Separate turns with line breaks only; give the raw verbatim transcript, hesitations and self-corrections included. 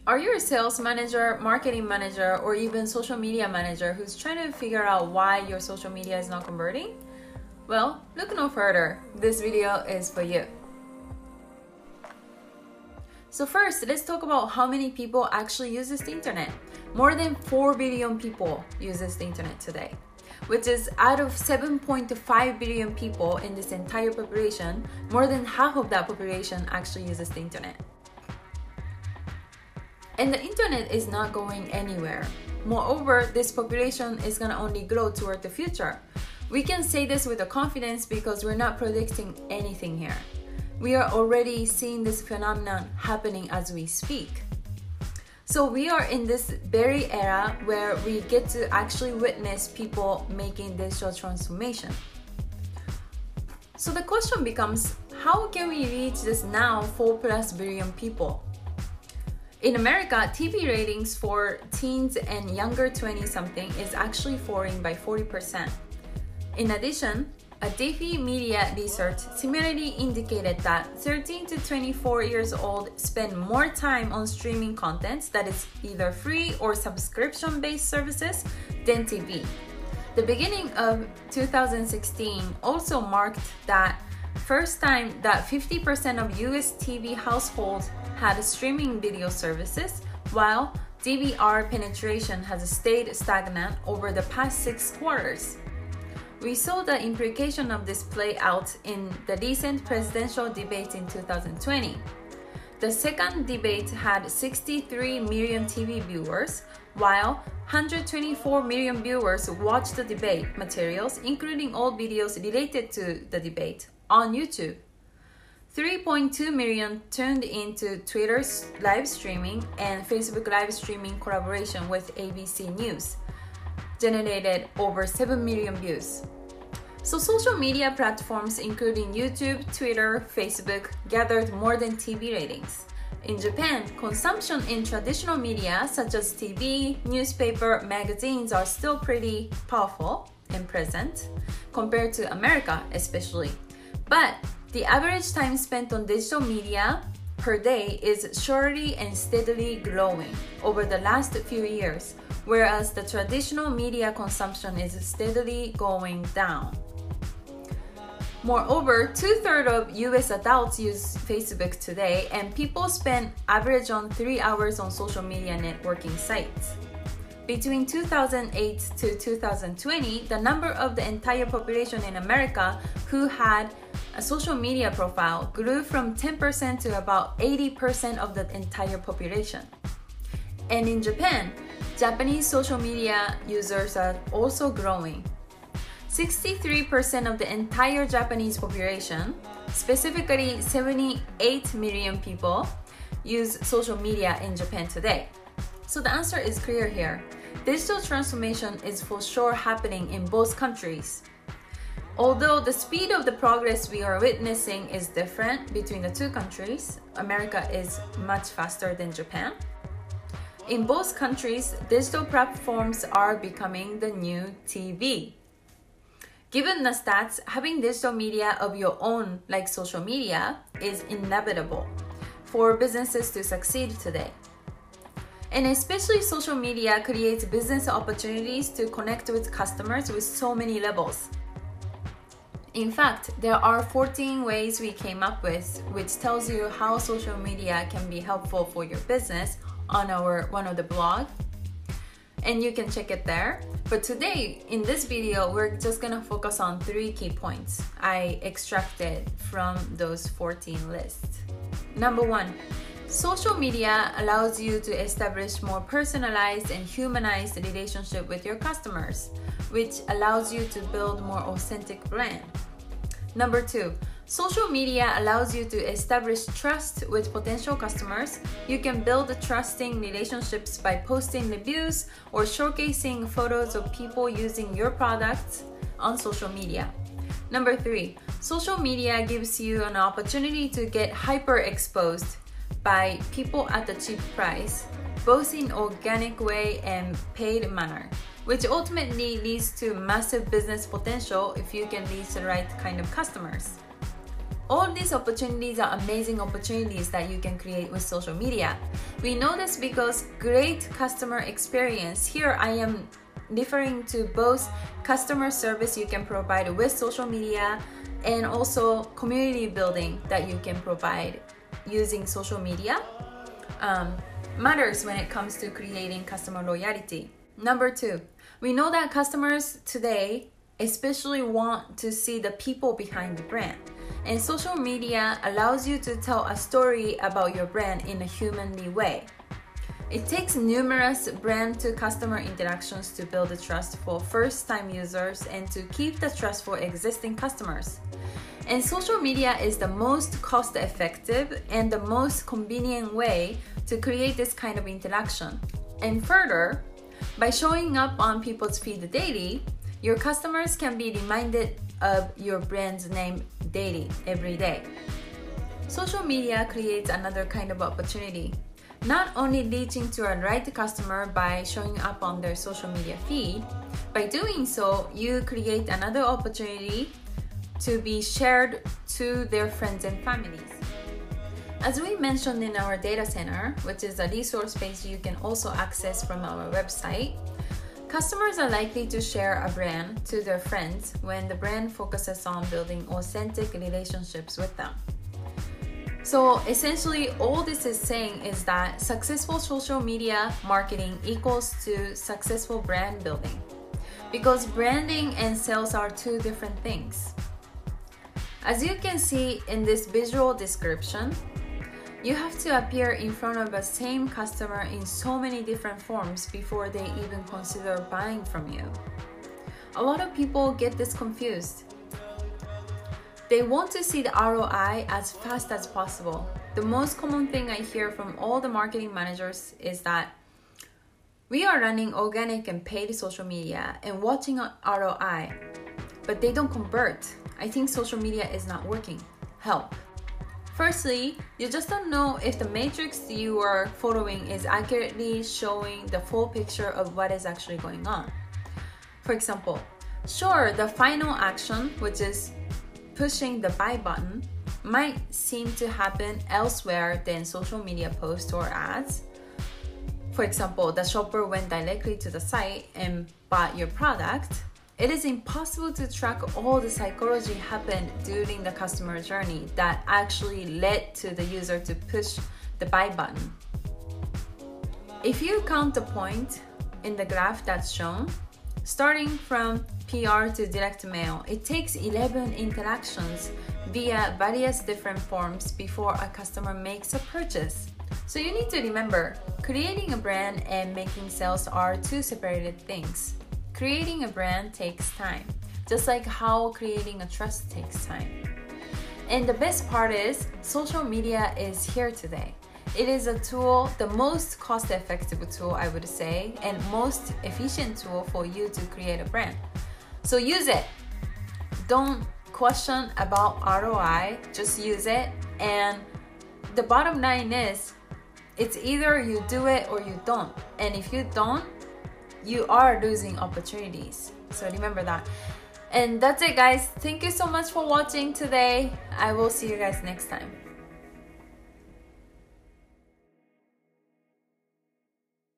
Are you a sales manager, marketing manager, or even social media manager who's trying to figure out why your social media is not converting? Well, look no further. This video is for you. So first, let's talk about how many people actually use the internet. More than four billion people use the internet today, which is out of seven point five billion people in this entire population, more than half of that population actually uses the internet. And the internet is not going anywhere. Moreover, this population is going to only grow toward the future. We can say this with a confidence because we're not predicting anything here. We are already seeing this phenomenon happening as we speak. So we are in this very era where we get to actually witness people making digital transformation. So the question becomes, how can we reach this now four plus billion people? In America, T V ratings for teens and younger twenty-something is actually falling by forty percent. In addition, a Defi Media research similarly indicated that thirteen to twenty-four years old spend more time on streaming content that is either free or subscription-based services than T V. The beginning of two thousand sixteen also marked that first time that fifty percent of U S T V households had streaming video services, while D V R penetration has stayed stagnant over the past six quarters. We saw the implication of this play out in the recent presidential debate in two thousand twenty. The second debate had sixty-three million T V viewers, while one hundred twenty-four million viewers watched the debate materials, including all videos related to the debate, on YouTube. three point two million tuned into Twitter's live streaming and Facebook live streaming collaboration with A B C News, generated over seven million views. So social media platforms including YouTube, Twitter, Facebook gathered more than T V ratings. In Japan, consumption in traditional media such as T V, newspaper, magazines are still pretty powerful and present compared to America especially. But the average time spent on digital media per day is surely and steadily growing over the last few years, whereas the traditional media consumption is steadily going down. Moreover, two-thirds of U S adults use Facebook today, and people spend average on three hours on social media networking sites. Between two thousand eight to two thousand twenty, the number of the entire population in America who had a social media profile grew from ten percent to about eighty percent of the entire population. And in Japan, Japanese social media users are also growing. sixty-three percent of the entire Japanese population, specifically seventy-eight million people, use social media in Japan today. So the answer is clear here. Digital transformation is for sure happening in both countries. Although the speed of the progress we are witnessing is different between the two countries, America is much faster than Japan. In both countries, digital platforms are becoming the new T V. Given the stats, having digital media of your own, like social media, is inevitable for businesses to succeed today. And especially social media creates business opportunities to connect with customers with so many levels. In fact, there are fourteen ways we came up with, which tells you how social media can be helpful for your business on our one of the blog, and you can check it there. But today, in this video, we're just gonna focus on three key points I extracted from those fourteen lists. Number one, social media allows you to establish more personalized and humanized relationship with your customers, which allows you to build more authentic brand. Number two, social media allows you to establish trust with potential customers. You can build trusting relationships by posting reviews or showcasing photos of people using your products on social media. Number three, social media gives you an opportunity to get hyper exposed by people at a cheap price, both in organic way and paid manner, which ultimately leads to massive business potential if you can reach the right kind of customers. All these opportunities are amazing opportunities that you can create with social media. We know this because great customer experience, here I am referring to both customer service you can provide with social media and also community building that you can provide using social media, um, matters when it comes to creating customer loyalty. Number two, we know that customers today especially want to see the people behind the brand. And social media allows you to tell a story about your brand in a humanly way. It takes numerous brand to customer interactions to build the trust for first-time users and to keep the trust for existing customers. And social media is the most cost-effective and the most convenient way to create this kind of interaction. And further, by showing up on people's feed daily, your customers can be reminded of your brand's name daily, every day. Social media creates another kind of opportunity. Not only reaching to a right customer by showing up on their social media feed, by doing so, you create another opportunity to be shared to their friends and families. As we mentioned in our data center, which is a resource page you can also access from our website, customers are likely to share a brand to their friends when the brand focuses on building authentic relationships with them. So essentially, all this is saying is that successful social media marketing equals to successful brand building, because branding and sales are two different things. As you can see in this visual description, you have to appear in front of the same customer in so many different forms before they even consider buying from you. A lot of people get this confused. They want to see the R O I as fast as possible. The most common thing I hear from all the marketing managers is that we are running organic and paid social media and watching R O I, but they don't convert. I think social media is not working. Help. Firstly, you just don't know if the matrix you are following is accurately showing the full picture of what is actually going on. For example, sure, the final action, which is pushing the buy button, might seem to happen elsewhere than social media posts or ads. For example, the shopper went directly to the site and bought your product. It is impossible to track all the psychology happened during the customer journey that actually led to the user to push the buy button. If you count the point in the graph that's shown, starting from P R to direct mail, it takes eleven interactions via various different forms before a customer makes a purchase. So you need to remember, creating a brand and making sales are two separated things. Creating a brand takes time, just like how creating a trust takes time. And the best part is, social media is here today. It is a tool, the most cost-effective tool, I would say, and most efficient tool for you to create a brand. So use it. Don't question about R O I, just use it. And the bottom line is, it's either you do it or you don't. And if you don't, you are losing opportunities. So remember that. And that's it, guys. Thank you so much for watching today. I will see you guys next time.